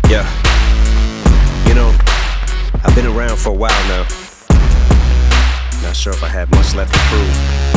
Yeah, I've been around for a while now. Not sure if I have much left to prove.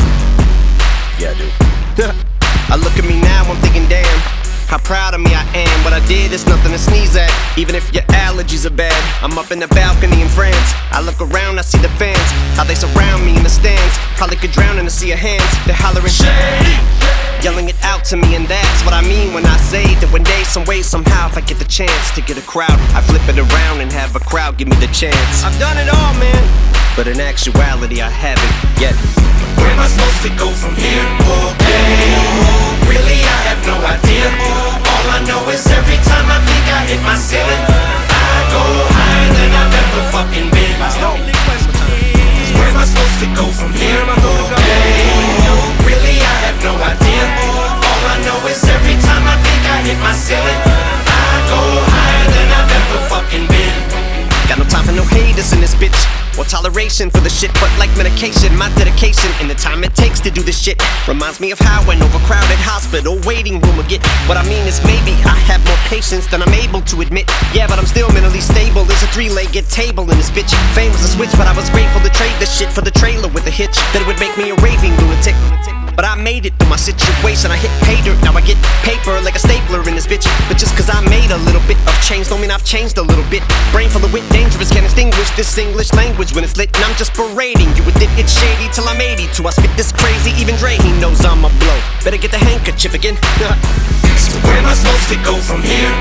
Yeah, I do. I look at me now, I'm thinking, damn, how proud of me I am. What I did is nothing to sneeze at, even if your allergies are bad. I'm up in the balcony in France. I look around, I see the fans, how they surround me in the stands. Probably could drown in a sea of hands. They're hollering shade, yelling it out to me, and that's what I mean when I say that one day, some way, somehow, if I get the chance to get a crowd, I flip it around and have a crowd give me the chance. I've done it all, man, but in actuality I haven't yet. Where am I supposed to go from here? Hey, really I have no idea. All I know is every time I think I hit my ceiling, I go higher than I've ever fucking been. Where am I supposed to go from here? Hey, really I have no idea. All I know is every time I think I hit my ceiling, I go higher than I've ever fucking been. Got no time for no haters in this bitch, or toleration for the shit, but like medication, my dedication and the time it takes to do this shit reminds me of how an overcrowded hospital waiting room would get. What I mean is maybe I have more patience than I'm able to admit. Yeah, but I'm still mentally stable. There's a three-legged table in this bitch. Fame was a switch, but I was grateful to trade the shit for the trailer with a hitch that it would make me a raving lunatic. But I made it through my situation. I hit pay dirt, now I get paper like a stapler in this bitch. But just cause I made a little bit of change don't mean I've changed a little bit. Brain full of wit, dangerous, can't extinguish this English language when it's lit. And I'm just berating you with it, it's shady till I'm 82. I spit this crazy, even Dre, he knows I'm a blow. Better get the handkerchief again. So where am I supposed to go from here?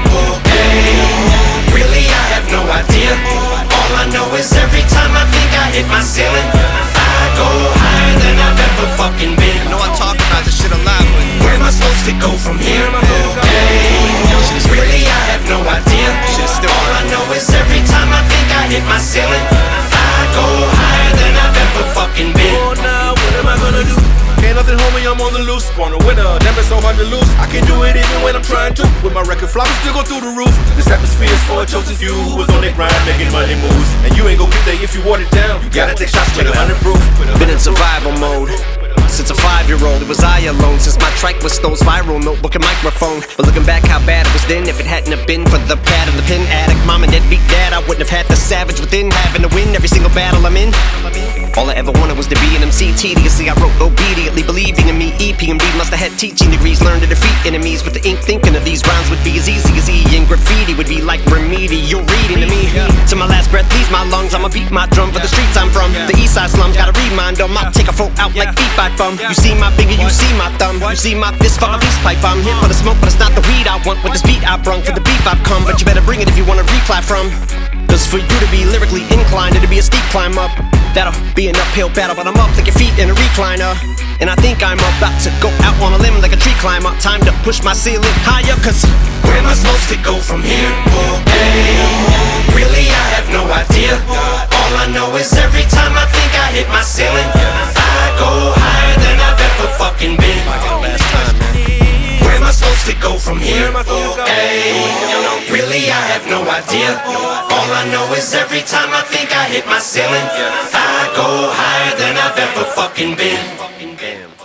Hey, really I have no idea. All I know is every time I think I hit my ceiling, I go higher than I've ever fucking been. I know I talk about this shit a lot, but where am I supposed to go from here? Hey, really I have no idea. All I know is every time I think I hit my ceiling, I go higher than I've ever fucking been. Oh, now what am I gonna do? Ain't nothing, homie, I'm on the loose. Born a winner, damn it's so hard to lose. I can do it even when I'm trying to. With my record flopping, still go through the roof. This atmosphere's for a chosen few who was on their grind, making money moves. And you ain't gon' get there if you water it down. You gotta take shots, make 100 proof. been in survival mode since a 5-year-old. It was I alone since my trike was Stowe's viral notebook and microphone. But looking back how bad it was then, if it hadn't have been for the pad and the pen addict, mom and dad beat dad, I wouldn't have had the savage within, having to win every single battle I'm in. All I ever wanted was to be an MC. Tediously I wrote obediently, believing in me. EPMD must have had teaching degrees, learned to defeat enemies with the ink, thinking of these rhymes would be as easy as E, and graffiti would be like remedial reading to me. To my last breath leaves my lungs, I'ma beat my drum for the streets I'm from. The east side slums, gotta remind them, I'll take a folk out like feet by thumb. You see my finger, you see my thumb, you see my fist for a peace pipe. I'm here for the smoke, but it's not the weed I want. With this beat I brung, for the beef I've come, but you better bring it if you wanna reply from. Cause for you to be lyrically inclined, it'll be a steep climb up. That'll be an uphill battle, but I'm up like your feet in a recliner. And I think I'm about to go out on a limb like a tree climber. Time to push my ceiling higher, cause where am I supposed to go from here? Hey, really I have no idea. All I know is every time I think I hit my ceiling, I go higher than I've ever fucking been. Where am I supposed to go from here? Hey, really I have no idea. All I know is every time I think I hit my ceiling, I go higher than I've ever fucking been.